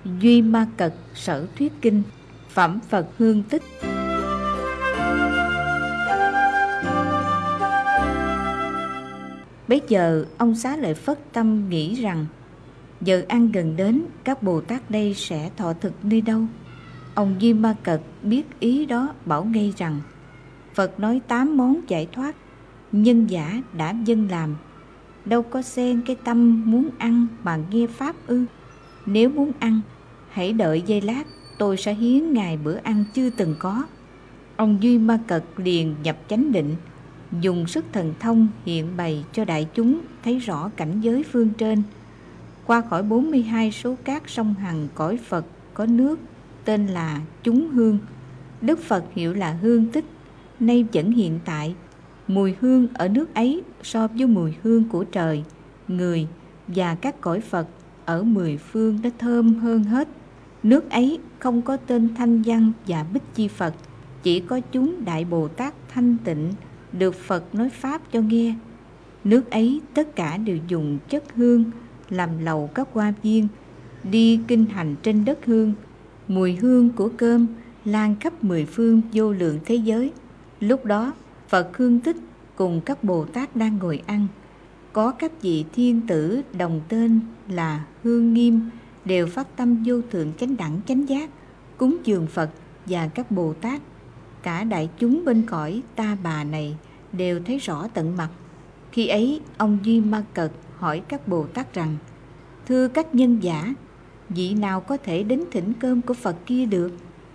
Duy Ma Cật Sở Thuyết Kinh, Phẩm Phật Hương Tích. Bấy giờ ông Xá Lợi Phất tâm nghĩ rằng giờ ăn gần đến, các Bồ Tát đây sẽ thọ thực nơi đâu? Ông Duy Ma Cật biết ý đó, bảo ngay rằng Phật nói 8 món giải thoát, nhân giả đã dâng làm, đâu có xen cái tâm muốn ăn mà nghe pháp ư? Nếu muốn ăn, hãy đợi giây lát, tôi sẽ hiến Ngài bữa ăn chưa từng có. Ông Duy Ma Cật liền nhập chánh định, dùng sức thần thông hiện bày cho đại chúng thấy rõ cảnh giới phương trên. Qua khỏi 42 số cát sông Hằng cõi Phật có nước tên là chúng hương. Đức Phật hiệu là hương tích, nay vẫn hiện tại. Mùi hương ở nước ấy so với mùi hương của trời, người và các cõi Phật ở 10 phương đã thơm hơn hết. Nước ấy không có tên Thanh Văn và Bích Chi Phật, chỉ có chúng Đại Bồ Tát thanh tịnh được Phật nói pháp cho nghe. Nước ấy tất cả đều dùng chất hương làm lầu các hoa viên, đi kinh hành trên đất hương. Mùi hương của cơm lan khắp 10 phương vô lượng thế giới. Lúc đó Phật hương tích cùng các Bồ Tát đang ngồi ăn. Có các vị thiên tử đồng tên là Hương Nghiêm đều phát tâm vô thượng chánh đẳng chánh giác, cúng dường Phật và các Bồ Tát. Cả đại chúng bên cõi Ta Bà này đều thấy rõ tận mặt. Khi ấy ông Duy Ma Cật hỏi các Bồ Tát rằng: thưa các nhân giả, vị nào có thể đến thỉnh cơm của Phật kia được?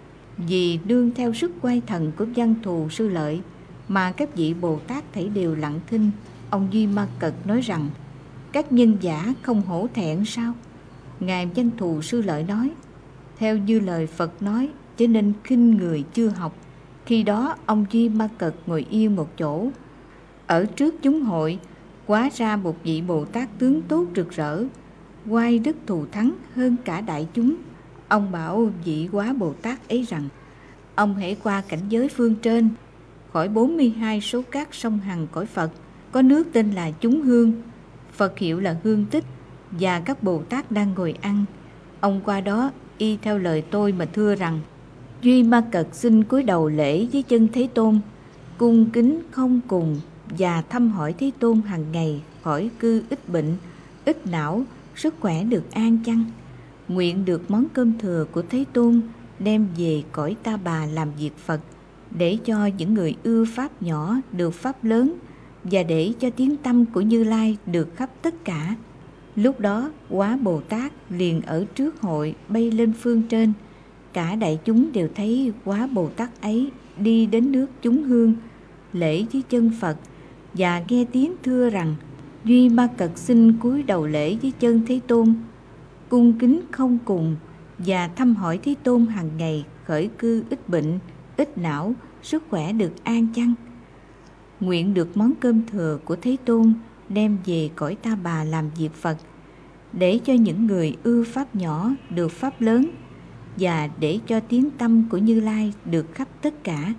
Vì nương theo sức quay thần của Văn Thù Sư Lợi mà các vị Bồ Tát thảy đều lặng thinh. Ông Duy Ma Cật nói rằng: các nhân giả không hổ thẹn sao? Ngài Văn Thù Sư Lợi nói: theo như lời Phật nói, cho nên khinh người chưa học. Khi đó ông Duy Ma Cật ngồi yên một chỗ. Ở trước chúng hội hóa ra một vị Bồ Tát tướng tốt rực rỡ, oai đức thù thắng hơn cả đại chúng. Ông bảo vị Quá Bồ Tát ấy rằng: ông hãy qua cảnh giới phương trên, khỏi 42 số cát sông Hằng cõi Phật có nước tên là chúng hương, Phật hiệu là hương tích, và các Bồ Tát đang ngồi ăn. Ông qua đó y theo lời tôi mà thưa rằng: Duy Ma Cật xin cúi đầu lễ với chân Thế Tôn, cung kính không cùng và thăm hỏi Thế Tôn hàng ngày khỏi cư ít bệnh, ít não, sức khỏe được an chăng. Nguyện được món cơm thừa của Thế Tôn đem về cõi Ta Bà làm việc Phật, để cho những người ưa pháp nhỏ được pháp lớn, và để cho tiếng tâm của Như Lai được khắp tất cả. Lúc đó Quá Bồ Tát liền ở trước hội bay lên phương trên. Cả đại chúng đều thấy Quá Bồ Tát ấy đi đến nước chúng hương, lễ với chân Phật và nghe tiếng thưa rằng: Duy Ma Cật xin cúi đầu lễ với chân Thế Tôn, cung kính không cùng và thăm hỏi Thế Tôn hàng ngày khởi cư ít bệnh, ít não, sức khỏe được an chăng. Nguyện được món cơm thừa của Thế Tôn đem về cõi Ta Bà làm việc Phật, để cho những người ưa pháp nhỏ được pháp lớn, và để cho tiếng tâm của Như Lai được khắp tất cả.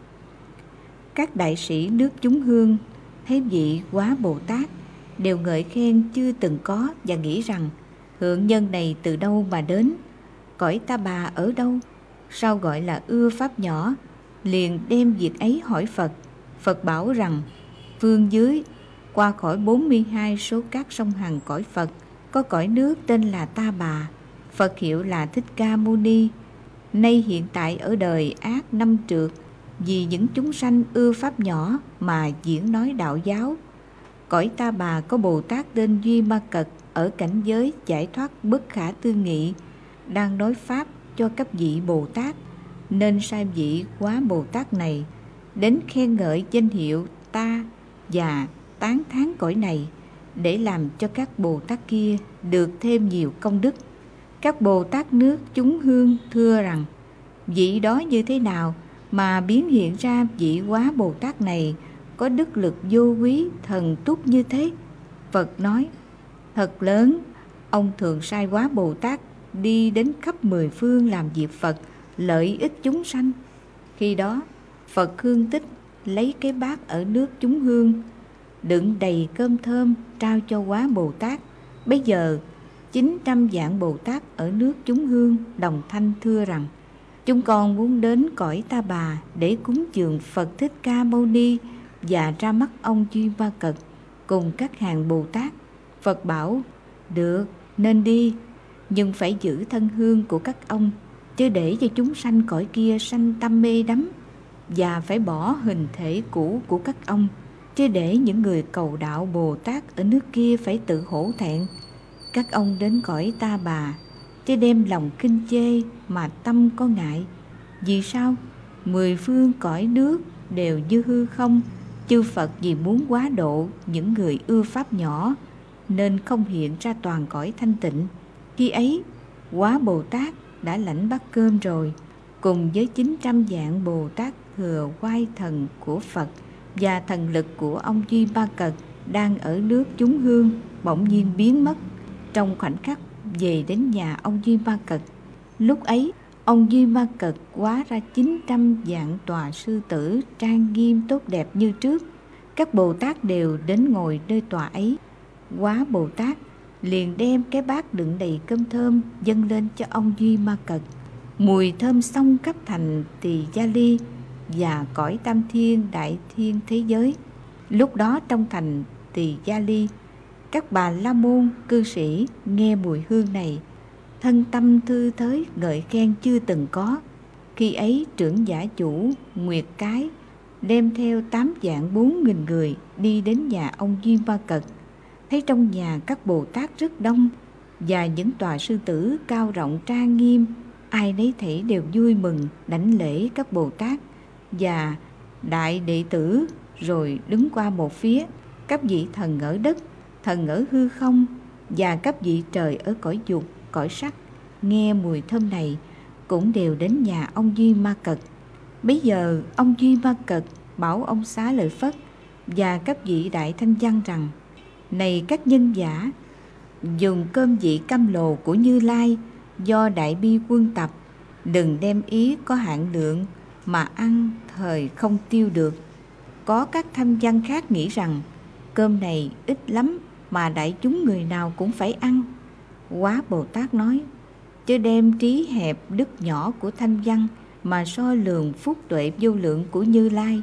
Các đại sĩ nước chúng hương thấy vị Quá Bồ Tát đều ngợi khen chưa từng có, và nghĩ rằng: thượng nhân này từ đâu mà đến? Cõi Ta Bà ở đâu? Sao gọi là ưa pháp nhỏ? Liền đem việc ấy hỏi Phật. Phật bảo rằng: phương dưới, qua khỏi 42 số cát sông Hằng cõi Phật có cõi nước tên là Ta Bà, Phật hiệu là Thích Ca Mâu Ni, nay hiện tại ở đời ác năm trượt, vì những chúng sanh ưa pháp nhỏ mà diễn nói đạo giáo. Cõi Ta Bà có Bồ Tát tên Duy Ma Cật ở cảnh giới giải thoát bất khả tư nghị, đang nói pháp cho các vị Bồ Tát, nên sai vị Quá Bồ Tát này đến khen ngợi danh hiệu ta và tán thán cõi này, để làm cho các Bồ Tát kia được thêm nhiều công đức. Các Bồ Tát nước chúng hương thưa rằng: vị đó như thế nào mà biến hiện ra vị Quá Bồ Tát này có đức lực vô quý thần túc như thế? Phật nói: thật lớn, ông thường sai Quá Bồ Tát đi đến khắp 10 phương làm việc Phật, lợi ích chúng sanh. Khi đó Phật hương tích lấy cái bát ở nước chúng hương đựng đầy cơm thơm trao cho Quá Bồ Tát. Bây giờ 900 vạn Bồ Tát ở nước chúng hương đồng thanh thưa rằng: chúng con muốn đến cõi Ta Bà để cúng dường Phật Thích Ca Mâu Ni và ra mắt ông Duy Ma Cật cùng các hàng Bồ Tát. Phật bảo: được, nên đi, nhưng phải giữ thân hương của các ông, chứ để cho chúng sanh cõi kia sanh tâm mê đắm, và phải bỏ hình thể cũ của các ông, chứ để những người cầu đạo Bồ Tát ở nước kia phải tự hổ thẹn. Các ông đến cõi Ta Bà, chứ đem lòng khinh chê mà tâm có ngại. Vì sao? 10 phương cõi nước đều như hư không. Chư Phật vì muốn quá độ những người ưa pháp nhỏ, nên không hiện ra toàn cõi thanh tịnh. Khi ấy, Quá Bồ Tát đã lãnh bát cơm rồi, cùng với 900 vạn Bồ Tát thừa oai thần của Phật và thần lực của ông Duy Ma Cật đang ở nước chúng hương bỗng nhiên biến mất trong khoảnh khắc về đến nhà ông Duy Ma Cật. Lúc ấy, ông Duy Ma Cật hóa ra 900 vạn tòa sư tử trang nghiêm tốt đẹp như trước. Các Bồ Tát đều đến ngồi nơi tòa ấy. Quá Bồ Tát liền đem cái bát đựng đầy cơm thơm dâng lên cho ông Duy Ma Cật. Mùi thơm xông khắp thành Tỳ Gia Ly và cõi tam thiên đại thiên thế giới. Lúc đó trong thành Tỳ Gia Ly, các bà la môn cư sĩ nghe mùi hương này, thân tâm thư thới ngợi khen chưa từng có. Khi ấy trưởng giả chủ Nguyệt Cái đem theo 8.400.000 người đi đến nhà ông Duy Ma Cật. Thấy trong nhà các Bồ Tát rất đông và những tòa sư tử cao rộng trang nghiêm, ai nấy thể đều vui mừng đảnh lễ các Bồ Tát và đại đệ tử, rồi đứng qua một phía. Các vị thần ở đất, thần ở hư không và các vị trời ở cõi dục, cõi sắc nghe mùi thơm này cũng đều đến nhà ông Duy Ma Cật. Bấy giờ ông Duy Ma Cật bảo ông Xá Lợi Phất và các vị đại thanh văn rằng: này các nhân giả, dùng cơm vị cam lồ của Như Lai do Đại Bi Quân tập, đừng đem ý có hạn lượng mà ăn thời không tiêu được. Có các thanh văn khác nghĩ rằng cơm này ít lắm mà đại chúng người nào cũng phải ăn. Quá Bồ Tát nói: chớ đem trí hẹp đức nhỏ của thanh văn mà so lường phúc tuệ vô lượng của Như Lai.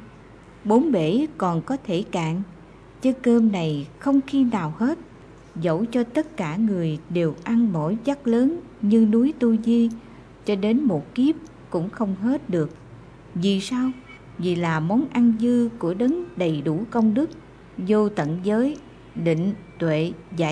4 bể còn có thể cạn, chứ cơm này không khi nào hết. Dẫu cho tất cả người đều ăn mỗi chắc lớn như núi Tu Di, cho đến một kiếp cũng không hết được. Vì sao? Vì là món ăn dư của đấng đầy đủ công đức, vô tận giới, định, tuệ,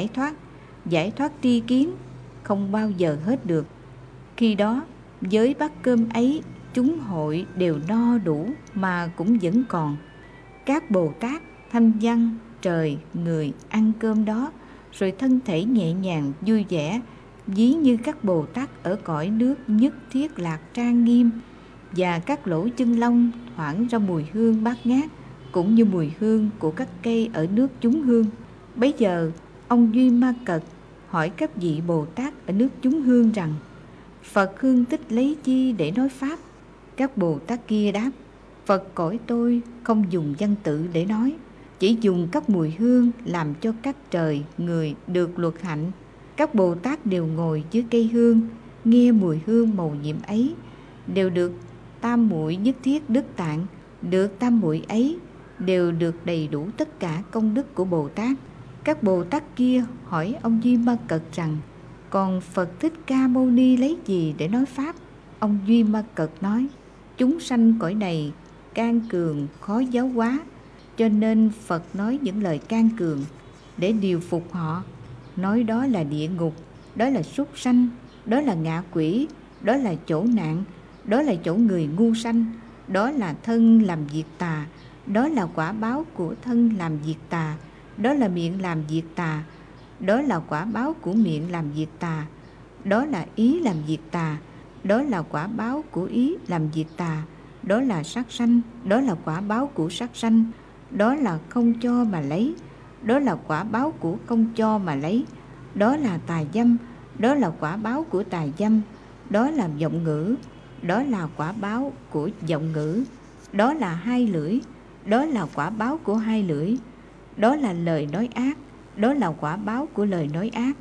giải thoát tri kiến, không bao giờ hết được. Khi đó, với bát cơm ấy, chúng hội đều no đủ mà cũng vẫn còn. Các Bồ Tát, thanh văn, trời, người ăn cơm đó, rồi thân thể nhẹ nhàng, vui vẻ, ví như các Bồ Tát ở cõi nước nhất thiết lạc trang nghiêm, và các lỗ chân lông thoảng ra mùi hương bát ngát, cũng như mùi hương của các cây ở nước chúng hương. Bấy giờ, ông Duy Ma Cật hỏi các vị Bồ Tát ở nước chúng hương rằng: Phật hương tích lấy chi để nói Pháp? Các Bồ Tát kia đáp: Phật cõi tôi không dùng văn tự để nói, chỉ dùng các mùi hương làm cho các trời, người được luật hạnh. Các Bồ Tát đều ngồi dưới cây hương, nghe mùi hương màu nhiệm ấy, đều được tam muội nhất thiết đức tạng. Được tam muội ấy đều được đầy đủ tất cả công đức của Bồ Tát. Các Bồ Tát kia hỏi ông Duy Ma Cật rằng: còn Phật Thích Ca Mâu Ni lấy gì để nói Pháp? Ông Duy Ma Cật nói: chúng sanh cõi này can cường khó giáo hóa, cho nên Phật nói những lời can cường để điều phục họ. Nói đó là địa ngục, đó là súc sanh, đó là ngạ quỷ, đó là chỗ nạn, đó là chỗ người ngu sanh, đó là thân làm việc tà, đó là quả báo của thân làm việc tà, đó là miệng làm việc tà, đó là quả báo của miệng làm việc tà, đó là ý làm việc tà, đó là quả báo của ý làm việc tà, đó là sát sanh, đó là quả báo của sát sanh, đó là không cho mà lấy, đó là quả báo của không cho mà lấy, đó là tà dâm, đó là quả báo của tà dâm, đó là vọng ngữ, đó là quả báo của vọng ngữ, đó là hai lưỡi, đó là quả báo của hai lưỡi, đó là lời nói ác, đó là quả báo của lời nói ác,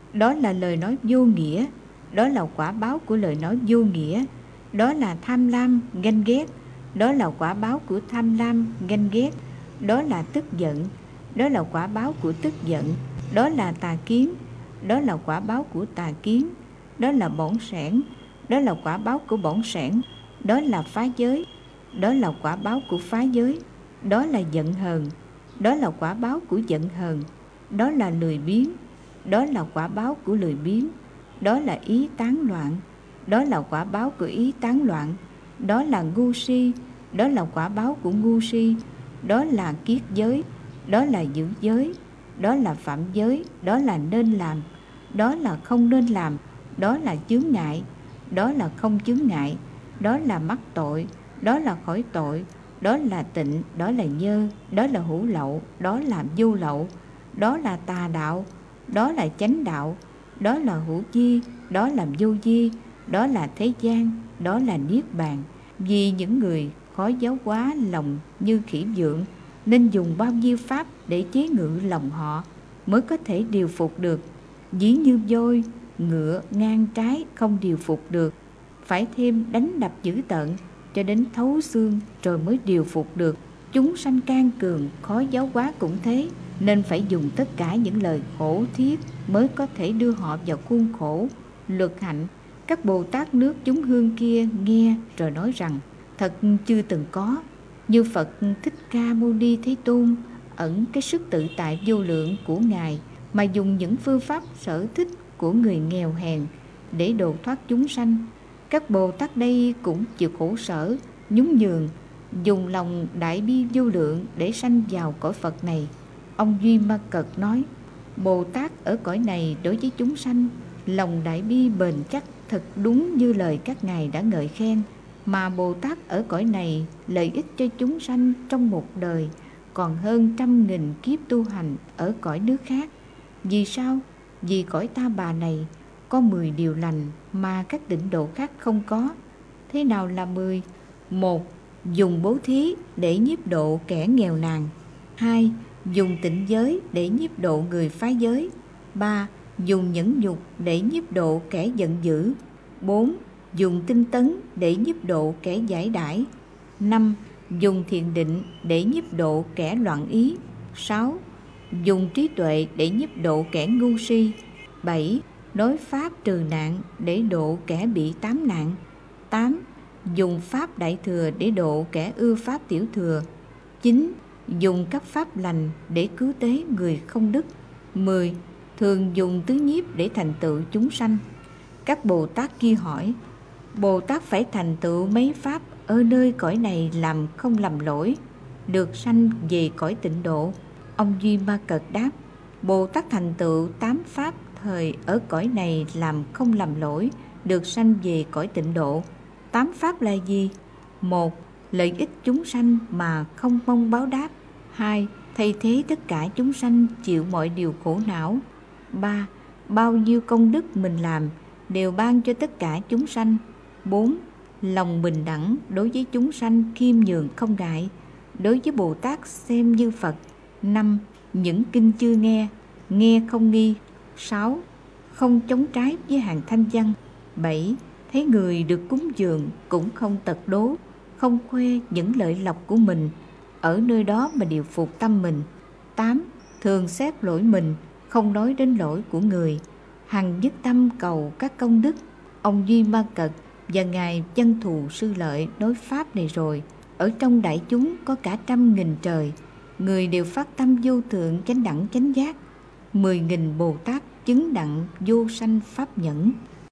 đó là lời nói vô nghĩa, đó là quả báo của lời nói vô nghĩa. Đó là tham lam, ganh ghét, đó là quả báo của tham lam, ganh ghét. Đó là tức giận, đó là quả báo của tức giận. Đó là tà kiến, đó là quả báo của tà kiến. Đó là bỏng sẻn, đó là quả báo của bỏng sẻn. Đó là phá giới, đó là quả báo của phá giới. Đó là giận hờn, đó là quả báo của giận hờn. Đó là lười biếng, đó là quả báo của lười biếng. Đó là ý tán loạn, đó là quả báo của ý tán loạn. Đó là ngu si, đó là quả báo của ngu si. Đó là kiết giới, đó là giữ giới. Đó là phạm giới, đó là nên làm. Đó là không nên làm, đó là chướng ngại. Đó là không chướng ngại, đó là mắc tội. Đó là khỏi tội, đó là tịnh. Đó là nhơ, đó là hữu lậu, đó là vô lậu. Đó là tà đạo, đó là chánh đạo. Đó là hữu vi, đó là vô vi. Đó là thế gian, đó là niết bàn. Vì những người khó giáo hóa lòng như khỉ vượng, nên dùng bao nhiêu pháp để chế ngự lòng họ mới có thể điều phục được. Ví như voi, ngựa ngang trái không điều phục được, phải thêm đánh đập dữ tợn cho đến thấu xương rồi mới điều phục được. Chúng sanh can cường khó giáo hóa cũng thế, nên phải dùng tất cả những lời khổ thiết mới có thể đưa họ vào khuôn khổ luật hạnh. Các Bồ Tát nước chúng hương kia nghe rồi nói rằng: thật chưa từng có, như Phật Thích Ca Mâu Ni Thế Tôn ẩn cái sức tự tại vô lượng của Ngài mà dùng những phương pháp sở thích của người nghèo hèn để độ thoát chúng sanh. Các Bồ Tát đây cũng chịu khổ sở, nhún nhường, dùng lòng đại bi vô lượng để sanh vào cõi Phật này. Ông Duy Ma Cật nói: Bồ Tát ở cõi này đối với chúng sanh, lòng đại bi bền chắc, thật đúng như lời các ngài đã ngợi khen. Mà Bồ Tát ở cõi này lợi ích cho chúng sanh trong một đời còn hơn 100.000 kiếp tu hành ở cõi nước khác. Vì sao? Vì cõi Ta Bà này có 10 điều lành mà các tịnh độ khác không có. Thế nào là 10? 1. Dùng bố thí để nhiếp độ kẻ nghèo nàn. 2. Dùng tịnh giới để nhiếp độ người phá giới. 3. Dùng nhẫn nhục để nhiếp độ kẻ giận dữ. 4. Dùng tinh tấn để nhiếp độ kẻ giải đãi. 5. Dùng thiền định để nhiếp độ kẻ loạn ý. 6. Dùng trí tuệ để nhiếp độ kẻ ngu si. 7. Nói pháp trừ nạn để độ kẻ bị tám nạn. 8. Dùng pháp đại thừa để độ kẻ ưa pháp tiểu thừa. 9. Dùng các pháp lành để cứu tế người không đức. 10. Thường dùng tứ nhiếp để thành tựu chúng sanh. Các Bồ Tát kia hỏi: Bồ Tát phải thành tựu mấy pháp ở nơi cõi này làm không lầm lỗi, được sanh về cõi tịnh độ? Ông Duy Ma Cật đáp: Bồ Tát thành tựu 8 pháp thời ở cõi này làm không lầm lỗi, được sanh về cõi tịnh độ. 8 pháp là gì? 1. Lợi ích chúng sanh mà không mong báo đáp. 2. Thay thế tất cả chúng sanh chịu mọi điều khổ não. 3. Bao nhiêu công đức mình làm đều ban cho tất cả chúng sanh. 4. Lòng bình đẳng đối với chúng sanh, khiêm nhường không ngại, đối với Bồ Tát xem như Phật. 5. Những kinh chưa nghe, nghe không nghi. 6. Không chống trái với hàng thanh văn. 7. Thấy người được cúng dường cũng không tật đố, không khoe những lợi lộc của mình, ở nơi đó mà điều phục tâm mình. 8. Thường xét lỗi mình, không nói đến lỗi của người, hằng nhất tâm cầu các công đức. Ông Duy Ma Cật và Ngài Chân Thù Sư Lợi nói pháp này rồi, ở trong đại chúng có cả 100.000 trời người đều phát tâm vô thượng chánh đẳng chánh giác, 10.000 Bồ Tát chứng đặng vô sanh pháp nhẫn.